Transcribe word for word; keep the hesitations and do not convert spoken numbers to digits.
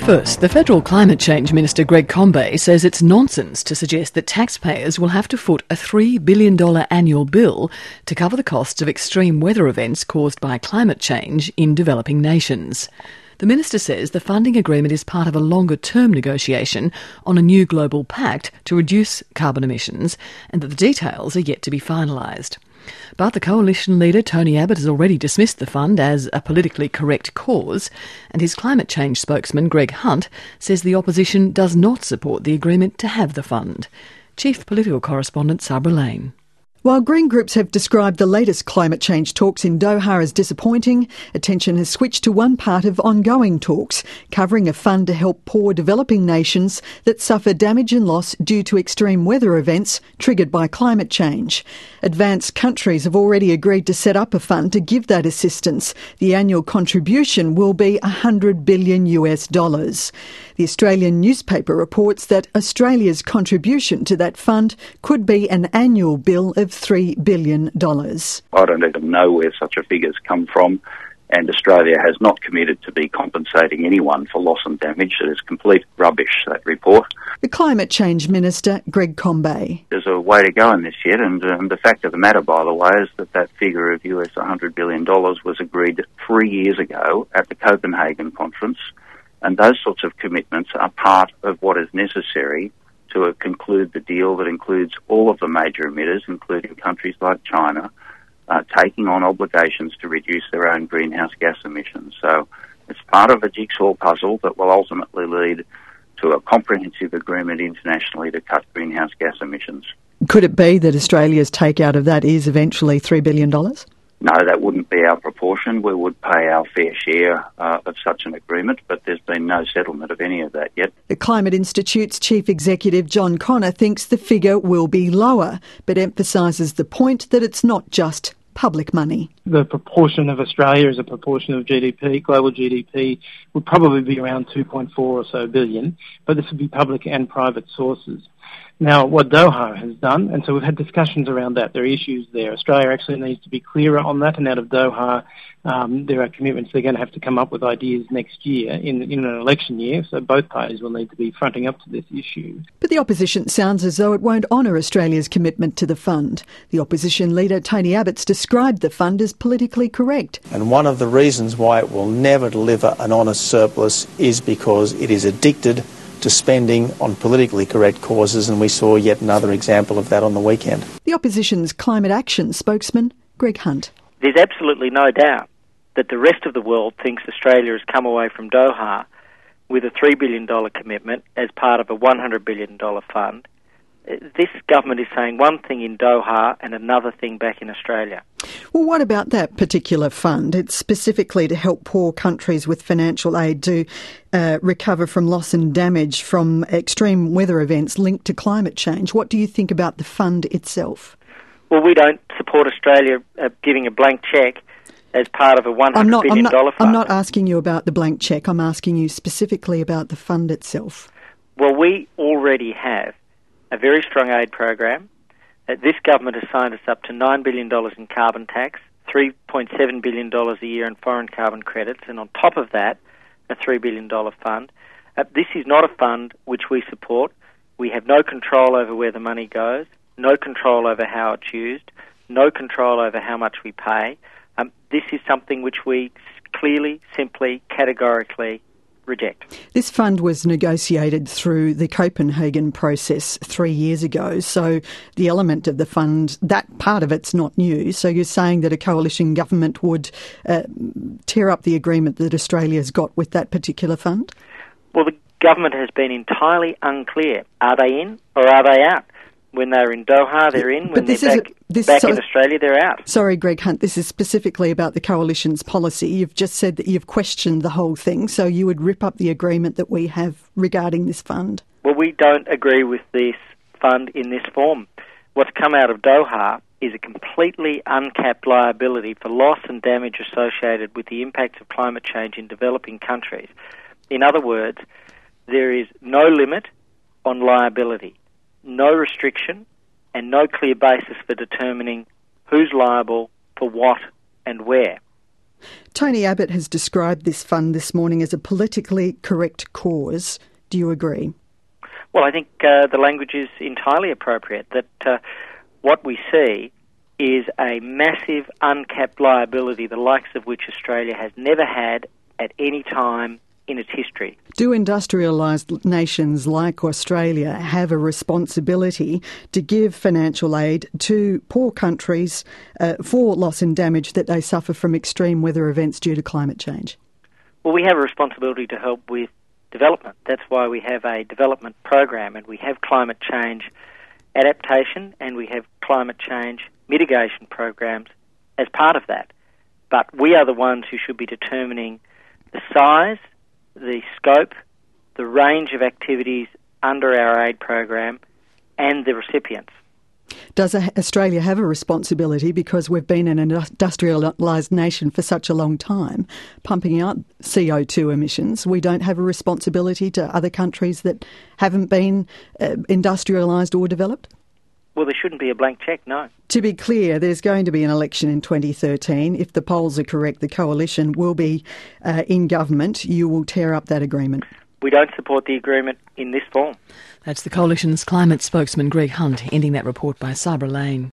First, the Federal Climate Change Minister Greg Combet says it's nonsense to suggest that taxpayers will have to foot a three billion dollars annual bill to cover the costs of extreme weather events caused by climate change in developing nations. The minister says the funding agreement is part of a longer-term negotiation on a new global pact to reduce carbon emissions and that the details are yet to be finalised. But the coalition leader Tony Abbott has already dismissed the fund as a politically correct cause, and his climate change spokesman Greg Hunt says the opposition does not support the agreement to have the fund. Chief Political Correspondent Sabra Lane. While Green groups have described the latest climate change talks in Doha as disappointing, attention has switched to one part of ongoing talks, covering a fund to help poor developing nations that suffer damage and loss due to extreme weather events triggered by climate change. Advanced countries have already agreed to set up a fund to give that assistance. The annual contribution will be one hundred billion US dollars. The Australian newspaper reports that Australia's contribution to that fund could be an annual bill of three billion dollars. I don't even know where such a figure's come from, and Australia has not committed to be compensating anyone for loss and damage. It is complete rubbish, that report. The Climate Change Minister, Greg Combet. There's a way to go in this yet, and um, the fact of the matter, by the way, is that that figure of U S one hundred billion dollars was agreed three years ago at the Copenhagen conference, and those sorts of commitments are part of what is necessary to uh, conclude the deal that includes all of the major emitters, including countries like China, uh, taking on obligations to reduce their own greenhouse gas emissions. So it's part of a jigsaw puzzle that will ultimately lead to a comprehensive agreement internationally to cut greenhouse gas emissions. Could it be that Australia's take out of that is eventually three billion dollars? No, that wouldn't be our proportion. We would pay our fair share uh, of such an agreement, but there's been no settlement of any of that yet. The Climate Institute's Chief Executive John Connor thinks the figure will be lower, but emphasises the point that it's not just public money. The proportion of Australia as a proportion of G D P, global G D P, would probably be around two point four or so billion, but this would be public and private sources. Now, what Doha has done, and so we've had discussions around that, there are issues there. Australia actually needs to be clearer on that, and out of Doha, um, there are commitments they're going to have to come up with ideas next year, in, in an election year, so both parties will need to be fronting up to this issue. But the opposition sounds as though it won't honour Australia's commitment to the fund. The opposition leader, Tony Abbott's described the fund as politically correct. And one of the reasons why it will never deliver an honest surplus is because it is addicted to spending on politically correct causes, and we saw yet another example of that on the weekend. The opposition's climate action spokesman, Greg Hunt. There's absolutely no doubt that the rest of the world thinks Australia has come away from Doha with a three billion dollars commitment as part of a one hundred billion dollars fund. This government is saying one thing in Doha and another thing back in Australia. Well, what about that particular fund? It's specifically to help poor countries with financial aid to uh, recover from loss and damage from extreme weather events linked to climate change. What do you think about the fund itself? Well, we don't support Australia uh, giving a blank cheque as part of a one hundred billion dollars I'm not, I'm not, fund. I'm not asking you about the blank cheque. I'm asking you specifically about the fund itself. Well, we already have a very strong aid program. Uh, this government has signed us up to nine billion dollars in carbon tax, three point seven billion dollars a year in foreign carbon credits, and on top of that, a three billion dollars fund. Uh, this is not a fund which we support. We have no control over where the money goes, no control over how it's used, no control over how much we pay. Um, this is something which we clearly, simply, categorically reject. This fund was negotiated through the Copenhagen process three years ago, so the element of the fund, that part of it's not new. So you're saying that a coalition government would uh, tear up the agreement that Australia's got with that particular fund? Well, the government has been entirely unclear. Are they in or are they out? When they're in Doha, they're in. When they're back, a, this, back so, in Australia, they're out. Sorry, Greg Hunt, this is specifically about the coalition's policy. You've just said that you've questioned the whole thing, so you would rip up the agreement that we have regarding this fund. Well, we don't agree with this fund in this form. What's come out of Doha is a completely uncapped liability for loss and damage associated with the impacts of climate change in developing countries. In other words, there is no limit on liability, no restriction, and no clear basis for determining who's liable for what and where. Tony Abbott has described this fund this morning as a politically correct cause. Do you agree? Well, I think uh, the language is entirely appropriate, that uh, what we see is a massive uncapped liability, the likes of which Australia has never had at any time in its history. Do industrialised nations like Australia have a responsibility to give financial aid to poor countries uh, for loss and damage that they suffer from extreme weather events due to climate change? Well, we have a responsibility to help with development. That's why we have a development program, and we have climate change adaptation and we have climate change mitigation programs as part of that. But we are the ones who should be determining the size, the scope, the range of activities under our aid program and the recipients. Does Australia have a responsibility, because we've been an industrialised nation for such a long time, pumping out C O two emissions? We don't have a responsibility to other countries that haven't been uh, industrialised or developed? Well, there shouldn't be a blank cheque, no. To be clear, there's going to be an election in twenty thirteen. If the polls are correct, the coalition will be uh, in government. You will tear up that agreement. We don't support the agreement in this form. That's the Coalition's climate spokesman Greg Hunt ending that report by Sabra Lane.